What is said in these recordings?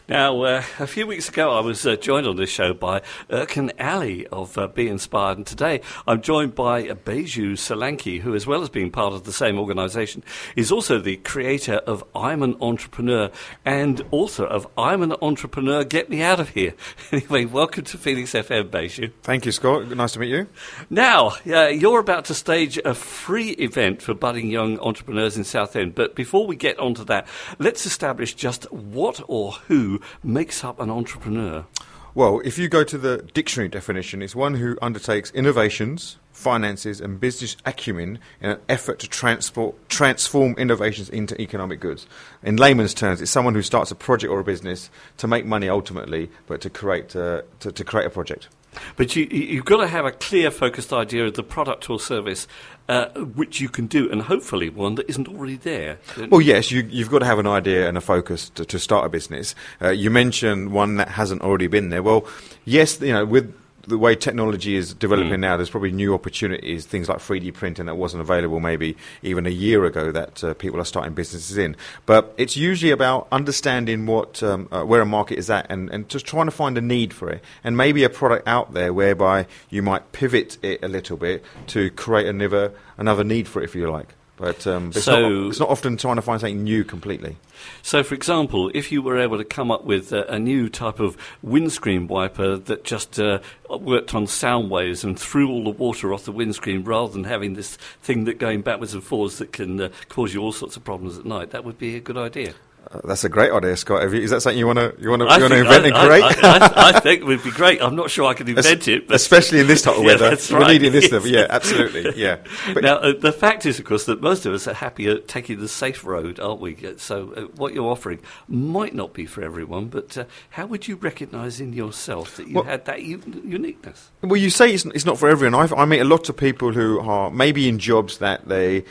Now, a few weeks ago, I was joined on this show by Erkan Ali of Be Inspired, and today I'm joined by Baiju Solanki, who, as well as being part of the same organisation, is also the creator of I'm an Entrepreneur and author of I'm an Entrepreneur, Get Me Out of Here. Anyway, welcome to Phoenix FM, Baiju. Thank you, Scott. Nice to meet you. Now, you're about to stage a free event for budding young entrepreneurs in Southend, but before we get onto that, let's establish just what or who makes up an entrepreneur. Well, if you go to the dictionary definition, it's one who undertakes innovations, finances and business acumen in an effort to transform innovations into economic goods. In layman's terms, it's someone who starts a project or a business to make money ultimately, but to create a project. But you've got to have a clear, focused idea of the product or service which you can do, and hopefully one that isn't already there. Well, yes, you've got to have an idea and a focus to start a business. You mentioned one that hasn't already been there. Well, yes, with the way technology is developing now, there's probably new opportunities, things like 3D printing that wasn't available maybe even a year ago that people are starting businesses in. But it's usually about understanding what where a market is at and just trying to find a need for it, and maybe a product out there whereby you might pivot it a little bit to create another need for it, if you like. But it's not often trying to find something new completely. So, for example, if you were able to come up with a new type of windscreen wiper that just worked on sound waves and threw all the water off the windscreen rather than having this thing that going backwards and forwards that can cause you all sorts of problems at night, that would be a good idea. That's a great idea, Scott. Is that something you want to invent and create? I think it would be great. I'm not sure I could invent it, but especially in this type of weather. That's We're right. needing this stuff. Yeah, absolutely. Yeah. But now, the fact is, of course, that most of us are happy at taking the safe road, aren't we? So, what you're offering might not be for everyone. But how would you recognise in yourself that you had that uniqueness? Well, you say it's not for everyone. I meet a lot of people who are maybe in jobs that they're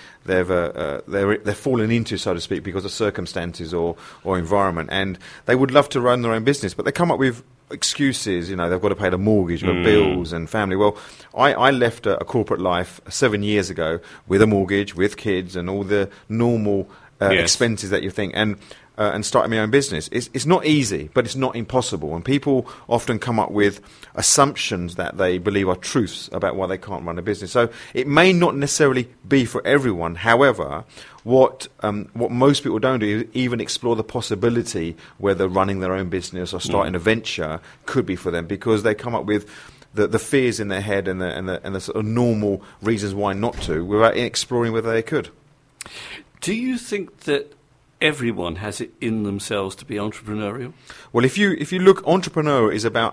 fallen into, so to speak, because of circumstances or environment, and they would love to run their own business, but they come up with excuses. They've got to pay the mortgage, bills and family. Well, I left a corporate life 7 years ago with a mortgage, with kids, and all the normal expenses that you think, and starting my own business. It's not easy, but it's not impossible. And people often come up with assumptions that they believe are truths about why they can't run a business. So it may not necessarily be for everyone. However, what most people don't do is even explore the possibility whether running their own business or starting a venture could be for them, because they come up with the fears in their head and the sort of normal reasons why not to, without exploring whether they could. Do you think that everyone has it in themselves to be entrepreneurial? Well, if you look, entrepreneur is about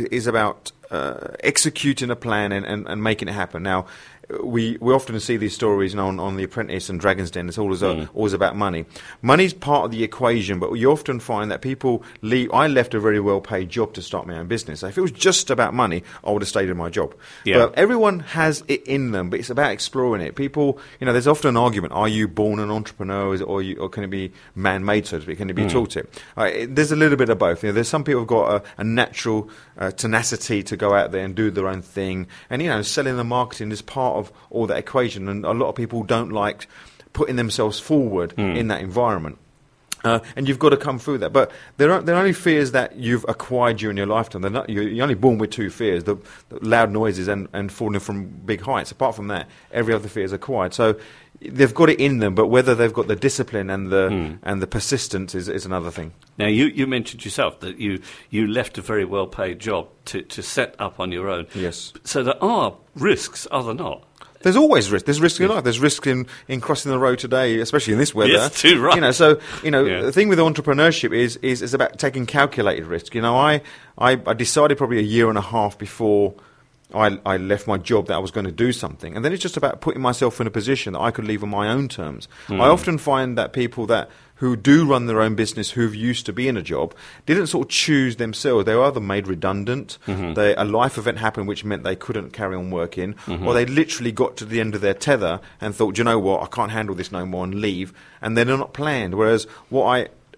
executing a plan and making it happen. Now, we often see these stories on The Apprentice and Dragon's Den. It's always about money. Money's part of the equation, but you often find that people leave. I left a very well-paid job to start my own business. So if it was just about money, I would have stayed in my job. Yeah. But everyone has it in them, but it's about exploring it. People, there's often an argument: are you born an entrepreneur, or can it be man-made, so to speak? Can it be taught it? There's a little bit of both. There's some people who've got a natural tenacity to go out there and do their own thing, and selling and marketing is part of all that equation, and a lot of people don't like putting themselves forward in that environment. And you've got to come through that. But they're only fears that you've acquired during your lifetime. You're only born with two fears, the loud noises and falling from big heights. Apart from that, every other fear is acquired. So they've got it in them, but whether they've got the discipline and the persistence is another thing. Now, you mentioned yourself that you left a very well-paid job to set up on your own. Yes. So there are risks, are there not? There's always risk. There's risk in life. There's risk in crossing the road today, especially in this weather. Yes, too right. The thing with entrepreneurship is about taking calculated risk. I decided probably a year and a half before I left my job that I was going to do something, and then it's just about putting myself in a position that I could leave on my own terms. I often find that people who do run their own business, who've used to be in a job, didn't sort of choose themselves. They were either made redundant, a life event happened which meant they couldn't carry on working, or they literally got to the end of their tether and thought, you know what, I can't handle this no more, and leave, and they're not planned. Whereas what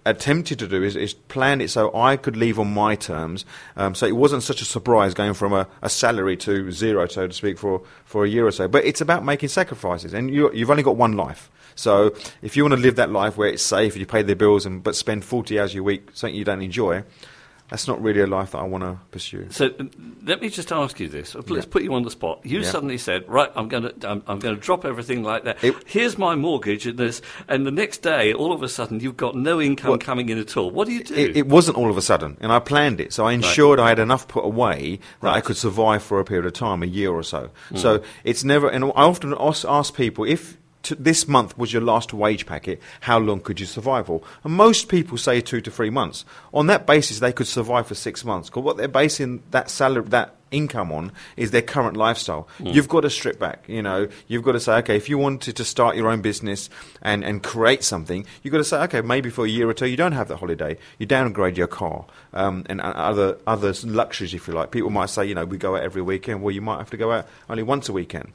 attempted to do is plan it so I could leave on my terms, so it wasn't such a surprise going from a salary to zero, so to speak, for a year or so. But it's about making sacrifices, and you've only got one life. So if you want to live that life where it's safe, you pay the bills, but spend 40 hours a week something you don't enjoy, that's not really a life that I want to pursue. So let me just ask you this. Let's put you on the spot. You suddenly said, "Right, I'm going to drop everything like that. Here's my mortgage and this." And the next day, all of a sudden, you've got no income coming in at all. What do you do? It wasn't all of a sudden, and I planned it. So I ensured I had enough put away that I could survive for a period of time, a year or so. So it's never. And I often ask people if. This month was your last wage packet, how long could you survive for? And most people say 2 to 3 months. On that basis, they could survive for 6 months. Because what they're basing that salary, that income on, is their current lifestyle. You've got to strip back. You've got to say, okay, if you wanted to start your own business and create something, you've got to say, okay, maybe for a year or two you don't have that holiday. You downgrade your car and other luxuries, if you like. People might say, we go out every weekend. Well, you might have to go out only once a weekend.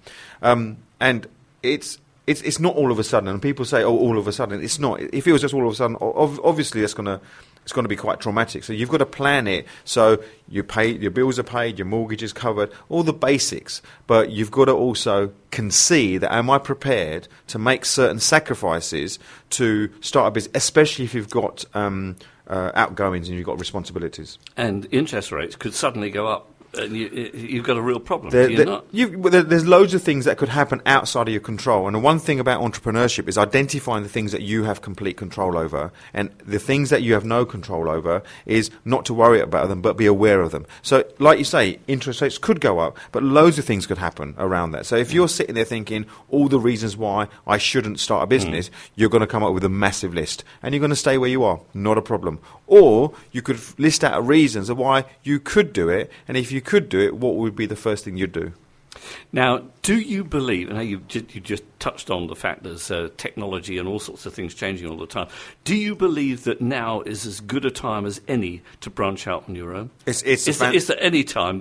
And it's not all of a sudden, and people say, "Oh, all of a sudden." It's not. If it was just all of a sudden, obviously it's going to be quite traumatic. So you've got to plan it so you pay, your bills are paid, your mortgage is covered, all the basics. But you've got to also concede that am I prepared to make certain sacrifices to start a business, especially if you've got outgoings and you've got responsibilities. And interest rates could suddenly go up. And you've got a real problem, do you not? There's loads of things that could happen outside of your control. And the one thing about entrepreneurship is identifying the things that you have complete control over. And the things that you have no control over is not to worry about them, but be aware of them. So, like you say, interest rates could go up, but loads of things could happen around that. So if you're sitting there thinking all the reasons why I shouldn't start a business, you're going to come up with a massive list. And you're going to stay where you are. Not a problem. Or you could list out reasons of why you could do it. And if you could do it, what would be the first thing you'd do? Now, do you believe, and you just touched on the fact there's technology and all sorts of things changing all the time, do you believe that now is as good a time as any to branch out on your own? Is there any time?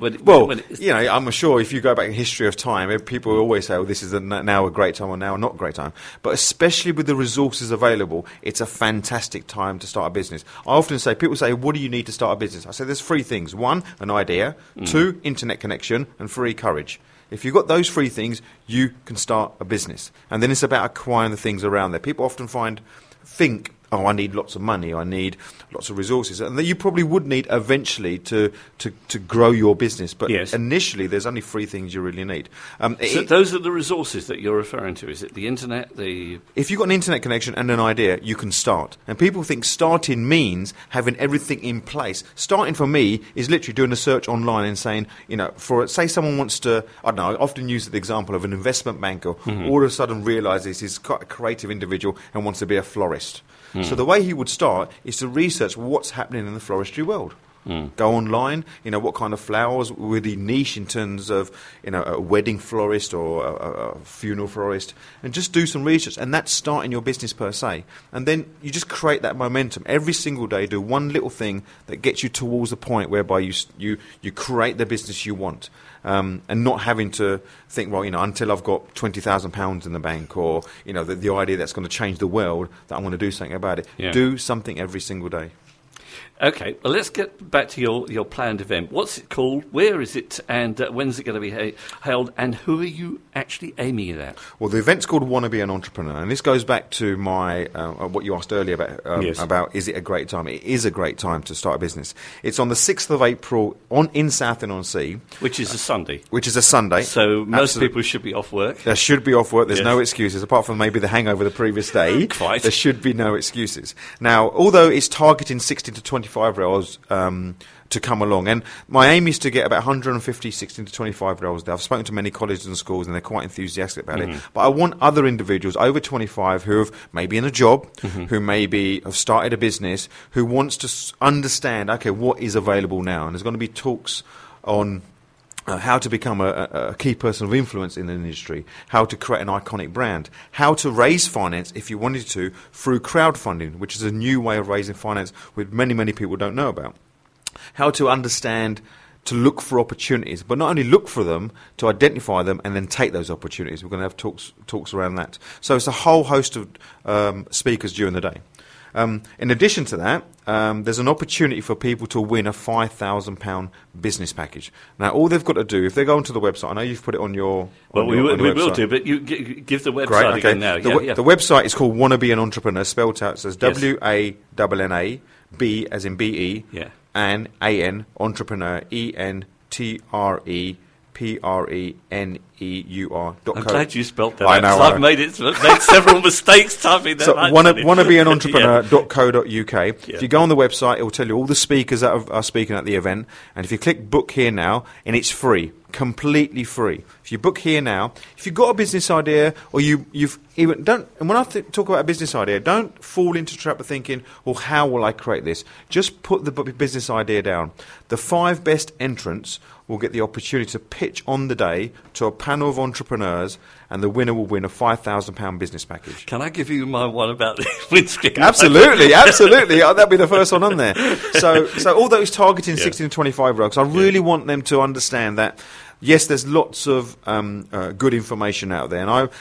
I'm sure if you go back in history of time, people always say, this is now a great time or now not a great time. But especially with the resources available, it's a fantastic time to start a business. I often say, people say, what do you need to start a business? I say there's 3 things. 1, an idea. 2, internet connection. And 3, courage. If you've got those 3 things, you can start a business. And then it's about acquiring the things around there. People often think, I need lots of money, I need lots of resources. And that you probably would need eventually to grow your business. But initially, there's only 3 things you really need. So those are the resources that you're referring to. Is it the internet? If you've got an internet connection and an idea, you can start. And people think starting means having everything in place. Starting for me is literally doing a search online and saying, say someone wants to, I don't know, I often use the example of an investment banker all of a sudden realises he's quite a creative individual and wants to be a florist. So the way he would start is to research what's happening in the floristry world. Go online, what kind of flowers, with the niche in terms of, a wedding florist or a funeral florist, and just do some research. And that's starting your business per se. And then you just create that momentum. Every single day, do one little thing that gets you towards the point whereby you create the business you want. And not having to think, until I've got £20,000 in the bank, or the idea that's going to change the world, that I'm going to do something about it. Yeah. Do something every single day. Okay, well, let's get back to your planned event. What's it called? Where is it? And when's it going to be held? And who are you actually aiming it at? Well, the event's called Wanna Be an Entrepreneur. And this goes back to my what you asked earlier about is it a great time? It is a great time to start a business. It's on the 6th of April in Southend-on-Sea. Which is a Sunday. So most people should be off work. They should be off work. There's no excuses, apart from maybe the hangover the previous day. Quite. There should be no excuses. Now, although it's targeting 16 to 25-year-olds to come along, and my aim is to get about 150 16 to 25-year-olds there. I've spoken to many colleges and schools, and they're quite enthusiastic about it. But I want other individuals over 25 who have maybe in a job, who maybe have started a business, who wants to understand, okay, what is available now. And there's going to be talks on how to become a key person of influence in the industry, how to create an iconic brand, how to raise finance, if you wanted to, through crowdfunding, which is a new way of raising finance which many, many people don't know about. How to understand, to look for opportunities, but not only look for them, to identify them and then take those opportunities. We're going to have talks around that. So it's a whole host of speakers during the day. In addition to that, there's an opportunity for people to win a £5,000 business package. Now, all they've got to do, if they go onto the website, I know you've put it on your Well, we will do, but you give the website again now. The website is called Wanna Be an Entrepreneur, spelled out. It says WANNA, B as in BE, and AN, entrepreneur, ENTREPRENEUR.com. I'm glad you spelt that. I know. I've made several mistakes typing that. So wannabeanentrepreneur.co.uk. If you go on the website, it will tell you all the speakers that are speaking at the event. And if you click book here now, and it's free, completely free. If you book here now, if you've got a business idea, or you've even don't. And when I talk about a business idea, don't fall into the trap of thinking, well, how will I create this? Just put the business idea down. The 5 best entrants will get the opportunity to pitch on the day to a panel of entrepreneurs, and the winner will win a £5,000 business package. Can I give you my one about the windscreen? Absolutely. That'll be the first one on there. So although it's targeting 16 to 25-year-olds, I really want them to understand that, yes, there's lots of good information out there, and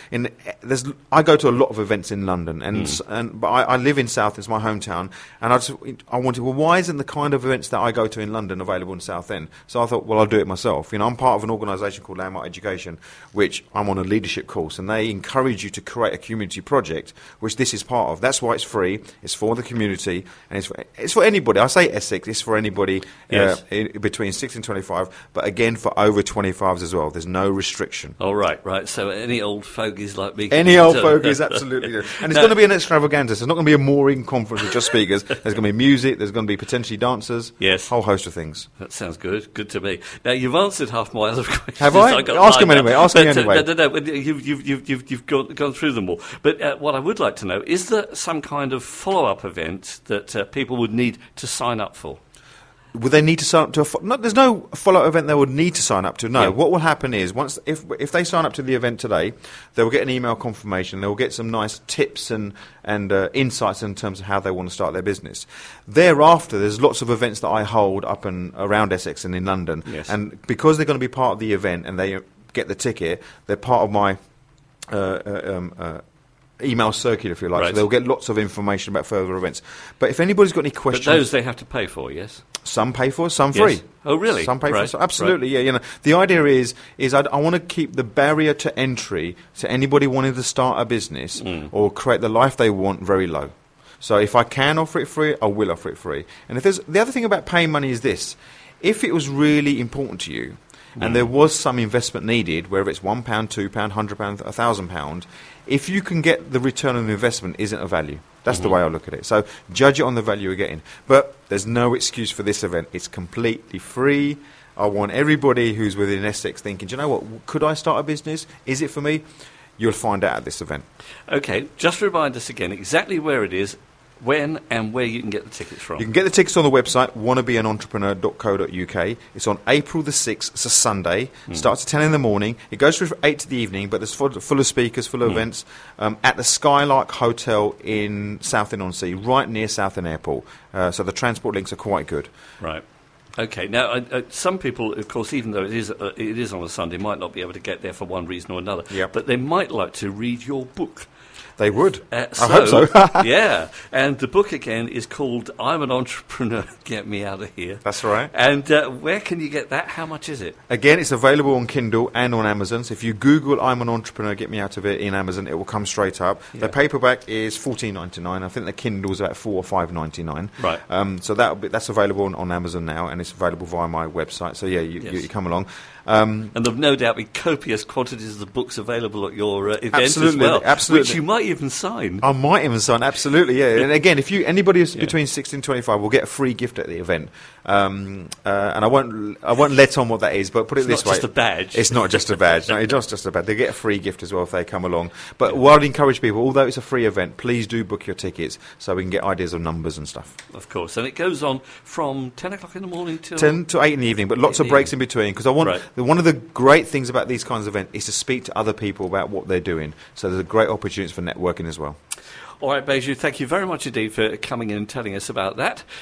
I go to a lot of events in London, but I live in South. It's my hometown, and I wanted, well, why isn't the kind of events that I go to in London available in Southend? So I thought, well, I'll do it myself. I'm part of an organisation called Landmark Education, which I'm on a leadership course, and they encourage you to create a community project, which this is part of. That's why it's free. It's for the community, and it's for anybody. I say Essex. It's for anybody between 16 and 25, but again for over 25s as well. There's no restriction. Oh, right. So any old fogies like me. Any old fogies, absolutely. And it's going to be an extravaganza. So it's not going to be a mooring conference with just speakers. There's going to be music. There's going to be potentially dancers. Yes. A whole host of things. That sounds good. Good to me. Now, you've answered half my other questions. Have I? Ask them anyway. Ask me anyway. No. You've gone through them all. But what I would like to know, is there some kind of follow-up event that people would need to sign up for? Would they need to sign up to there's no follow-up event they would need to sign up to. No. Yeah. What will happen is, if they sign up to the event today, they will get an email confirmation. They will get some nice tips and insights in terms of how they want to start their business. Thereafter, there's lots of events that I hold up and around Essex and in London. Yes. And because they're going to be part of the event and they get the ticket, they're part of my email circular, if you like. Right. So they'll get lots of information about further events. But if anybody's got any questions... But those they have to pay for, yes? Some pay for, some free. Yes. Oh, really? Some pay right. for, absolutely. Right. Yeah. The idea is I want to keep the barrier to entry to anybody wanting to start a business or create the life they want very low. So if I can offer it free, I will offer it free. And if there's the other thing about paying money is this: if it was really important to you, and there was some investment needed, whether it's £1, £2, £100, £1,000, if you can get the return on the investment isn't a value. That's the way I look at it. So judge it on the value you're getting. But there's no excuse for this event. It's completely free. I want everybody who's within Essex thinking, do you know what, could I start a business? Is it for me? You'll find out at this event. Okay, just remind us again exactly where it is, when and where you can get the tickets from. You can get the tickets on the website, wannabeanentrepreneur.co.uk. It's on April the 6th. It's a Sunday. Starts at 10 in the morning. It goes through 8 to the evening, but there's full of speakers, full of events at the Skylark Hotel in Southend-on-Sea, right near Southend Airport. So the transport links are quite good. Right. Okay. Now, some people, of course, even though it is on a Sunday, might not be able to get there for one reason or another. Yep. But they might like to read your book. They would. I hope so. Yeah. And the book, again, is called I'm an Entrepreneur, Get Me Out of Here. That's right. And where can you get that? How much is it? Again, it's available on Kindle and on Amazon. So if you Google I'm an Entrepreneur, Get Me Out of It in Amazon, it will come straight up. Yeah. The paperback is $14.99. I think the Kindle's about $4 or $5.99. Right. So that's available on Amazon now, and it's available via my website. So, yeah, you come along. And there'll no doubt be copious quantities of the books available at your event as well, absolutely. Which you might even sign. I might even sign, absolutely, yeah. And again, if anybody who's between 16 and 25 will get a free gift at the event. And I won't let on what that is, but put it this way. It's not just a badge. It's not just a badge. No, it's not just a badge. They get a free gift as well if they come along. But what I'd encourage people, although it's a free event, please do book your tickets so we can get ideas of numbers and stuff. Of course. And it goes on from 10 o'clock in the morning till... 10 to 8 in the evening, but lots of breaks in between, because I want... Right. One of the great things about these kinds of events is to speak to other people about what they're doing. So there's a great opportunity for networking as well. All right, Baiju, thank you very much indeed for coming in and telling us about that.